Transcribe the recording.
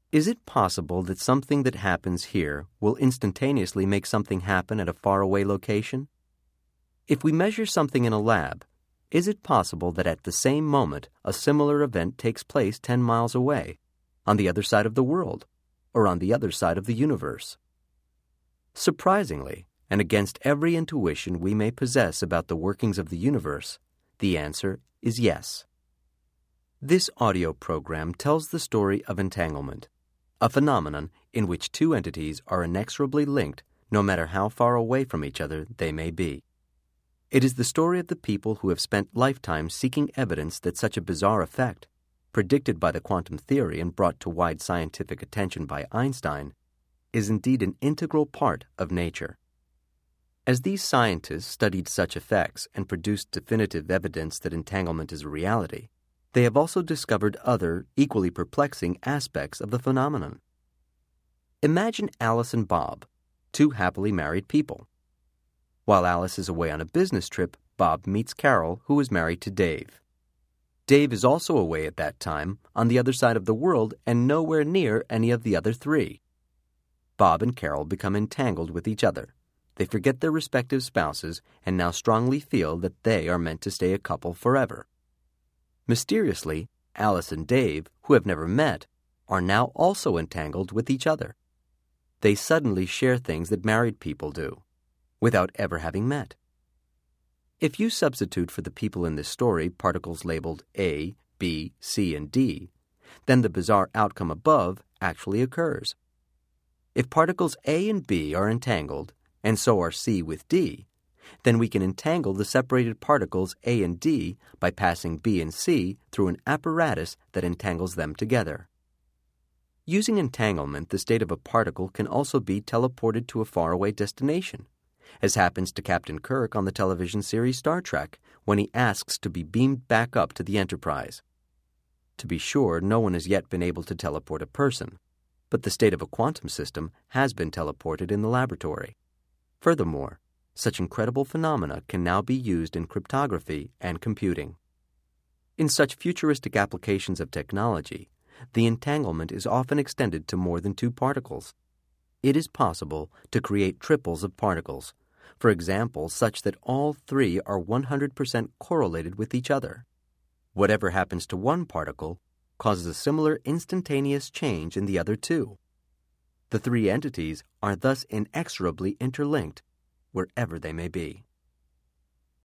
Is it possible that something that happens here will instantaneously make something happen at a faraway location? If we measure something in a lab, is it possible that at the same moment a similar event takes place 10 miles away, on the other side of the world, or on the other side of the universe? Surprisingly, and against every intuition we may possess about the workings of the universe, the answer is yes. This audio program tells the story of entanglement, a phenomenon in which two entities are inexorably linked no matter how far away from each other they may be. It is the story of the people who have spent lifetimes seeking evidence that such a bizarre effect, predicted by the quantum theory and brought to wide scientific attention by Einstein, is indeed an integral part of nature. As these scientists studied such effects and produced definitive evidence that entanglement is a reality, they have also discovered other, equally perplexing aspects of the phenomenon. Imagine Alice and Bob, two happily married people. While Alice is away on a business trip, Bob meets Carol, who is married to Dave. Dave is also away at that time, on the other side of the world and nowhere near any of the other three. Bob and Carol become entangled with each other. They forget their respective spouses and now strongly feel that they are meant to stay a couple forever. Mysteriously, Alice and Dave, who have never met, are now also entangled with each other. They suddenly share things that married people do, without ever having met. If you substitute for the people in this story particles labeled A, B, C, and D, then the bizarre outcome above actually occurs. If particles A and B are entangled, and so are C with D, then we can entangle the separated particles A and D by passing B and C through an apparatus that entangles them together. Using entanglement, the state of a particle can also be teleported to a faraway destination, as happens to Captain Kirk on the television series Star Trek when he asks to be beamed back up to the Enterprise. To be sure, no one has yet been able to teleport a person, but the state of a quantum system has been teleported in the laboratory. Furthermore, such incredible phenomena can now be used in cryptography and computing. In such futuristic applications of technology, the entanglement is often extended to more than two particles. It is possible to create triples of particles, for example, such that all three are 100% correlated with each other. Whatever happens to one particle causes a similar instantaneous change in the other two. The three entities are thus inexorably interlinked, wherever they may be.